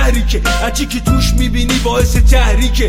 شهری که هرچی که توش میبینی باعث تحریک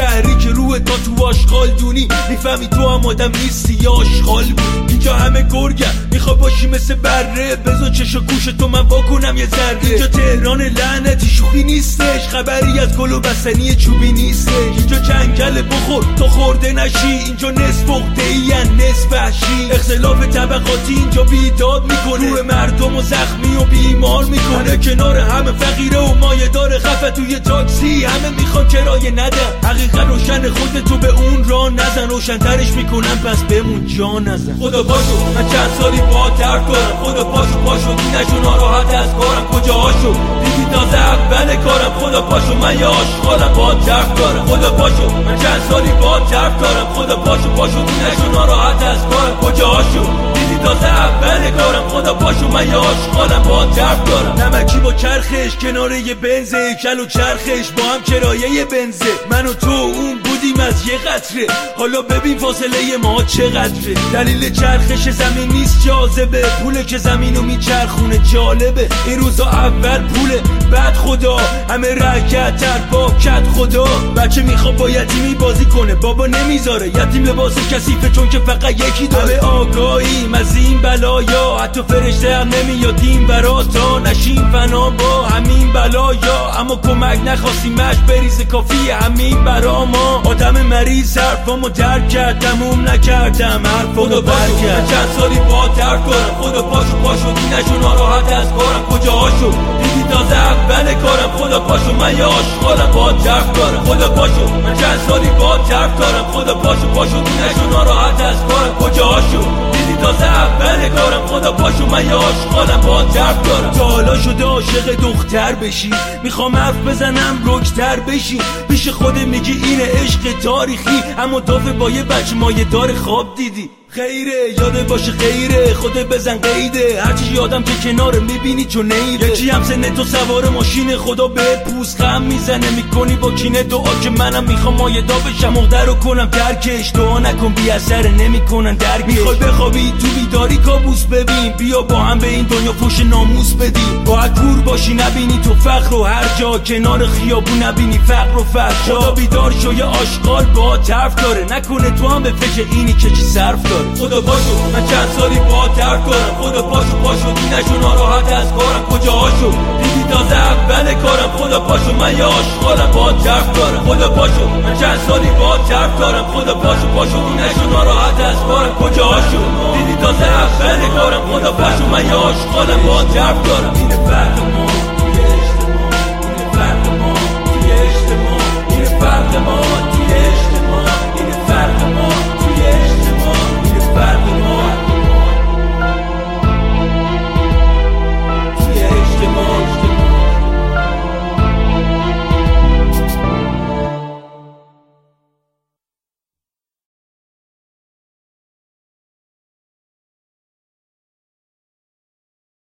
روح تا تو آشغال دونی میفهمی تو هم آدم نیستی یا آشغال بود. اینجا همه گرگم میخوای باشی مثل بره، بذار چش و گوش تو من واکنم یه ذره. اینجا تهران لعنتی شوخی نیستش، خبری از گل و بستنی چوبی نیستش. اینجا جنگل بخور تا خورده نشی، اینجا نصف عقده‌ای نصف وحشی. اختلاف طبقاتی اینجا بیداد میکنه، روح مردم و زخمی و بیمار میکنه. کنار همه فقیره و مایه داره خفه توی تاکسی، همه میخوان کرایه ندن. حقیقت روشن، خودتو به اون راه نزن، روشن‌ترش میکنن پس بمون جا نزن. خدا پاشو من چند سالی با درد دارم، خدا پاشو دینشو ناراحت از کارم کجاهاشو دیدی تازه اول کارم. خدا پاشو من یه آشغالم با درد دارم، خدا پاشو من چند سالی با درد دارم. خدا پاشو دینشو ناراحت از کارم کجاهاشو دیدی تازه اول کارم. خدا پاشو من یه آشغالم با درد دارم. نمکی با چرخش کنار یه بنزه، کل و چرخش با هم کرایه بنزه. من و تو اون بودیم از یه قطره، حالا ببین فاصله ما چقدره. دلیل چرخش زمین نیست جاذبه، پوله که زمینو میچرخونه جالبه. این روزا اول پوله بعد خدا، همه رکت تر با کت خدا. بچه میخواد با یتیمی بازی کنه، بابا نمیذاره. یتیم لباس کثیفه چون که فقط یکی داره. آگاهیم از این بلایا، حتی فرشته هم نمیادیم برا تا نشیم فنا با همین بلایا. اما کمک نخواستیمش بریز کافیه همین برا ما. آدم مریض حرفامو درک کرد، تموم نکردم حرفامو برکرد. چند سالی با درد دارم، خدا پاشو دینشو ناراحت از کارم کجاهاشو دیدی تازه اول کارم. خدا پاشو من یه آشغالم با درد دارم، خدا پاشو من چند سالی با درد دارم. خدا پاشو دینشو ناراحت از کارم کجاهاشو دیدی تازه اول کارم. خدا پاشو من یه آشغالم با درد دارم. تا حالا شده عاشق دختر بشی، میخوام حرف بزنم رکتر بشی. پیش خود میگی اینه عشق تاریخی، اما دافه با یه بچه مایه دار خواب دیدی. خیره یاده باشه خیره، خود بزن قیده. هرچی یادم که کنار میبینی چون نیره. یکی هم سن تو سوار ماشین، خدا بهت پوست خم میزنه. میکنی با کینه دعا که منم میخوام مایه دا بشم، مقدر رو کنم درکش. دعا نکن بی اثر نمیکنن درکش. میخوای بخوابی تو بیداری کابوس ببین، بیا با هم به این دنیا فوش ناموس بدیم. باید کور باشی نبینی تو فقر و هر جا، کنار خیابون نبینی فقر و فحشا. خدا بیدار شو یه آشغال با طرف داره، نکنه تو هم به فکر اینی که چی صرف داره. خدا پاشو من چند سالی با درد دارم، خدا پاشو دینشو ناراحت از کارم کجاهاشو دیدی تازه اول کارم. خدا پاشو من یه آشغالم با درد دارم، خدا پاشو من چند سالی با درد دارم. خدا پاشو دینشو ناراحت از کارم کجاهاشو دیدی تازه اول کارم. خدا پاشو من یه آشغالم با درد دارم. این فرق ما